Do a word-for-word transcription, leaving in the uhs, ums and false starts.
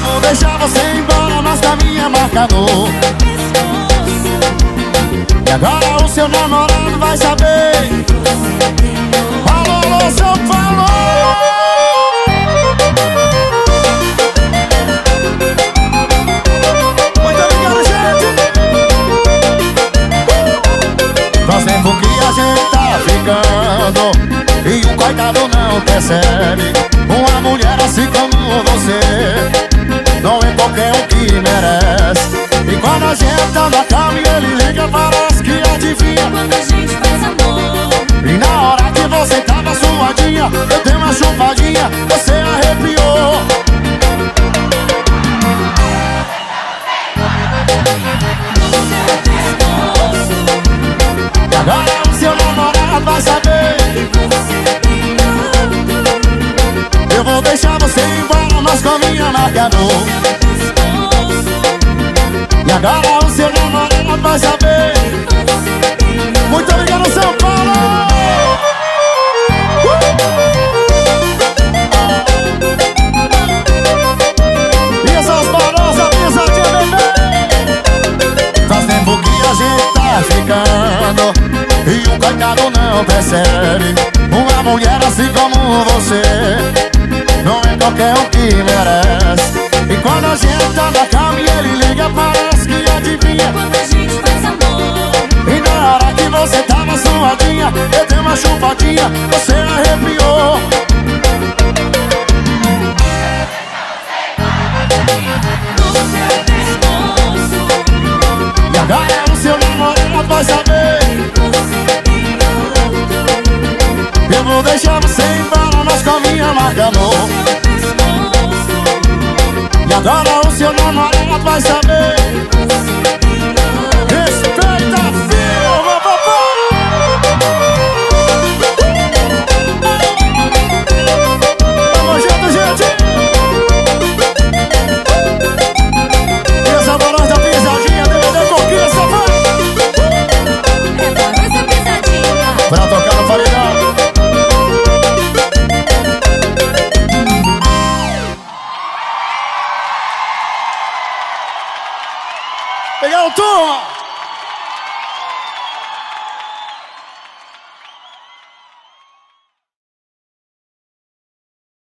vou deixar você embora, mas com a minha marca no e agora o seu namorado vai saber. Falou, alô, seu falou. Muito obrigado, gente. Faz tempo que a gente tá ficando e o coitado não percebe. Uma mulher assim como você não é qualquer um que merece. E quando a gente tá na cama e ele liga, parece que adivinha quando a gente faz amor. E na hora que você tava suadinha, eu dei uma chupadinha, você arrepiou. E agora o seu namorado vai saber. Eu vou deixar você embora, mas com a minha marca no e agora o seu namorado vai saber. Muito obrigado, São Paulo! Uh! E essas barosas, pisadinha, bebê. Faz tempo que a gente tá ficando e o coitado não percebe. Uma mulher assim como você não é qualquer um que merece. E quando a gente tá na cama e ele liga, parece que adivinha quando a gente faz amor. E na hora que você tava suadinha, eu dei uma chupadinha, você arrepiou. E agora o seu namorado vai saber. Eu vou deixar você embora, mas com a minha marca no e agora o seu namorado vai saber. Respeita a firma, papai. Vamos junto, gente. E essa voz da pisadinha, D V D Conquista, vai. É a voz da pisadinha Pra tocar no paredão. Legal, turma!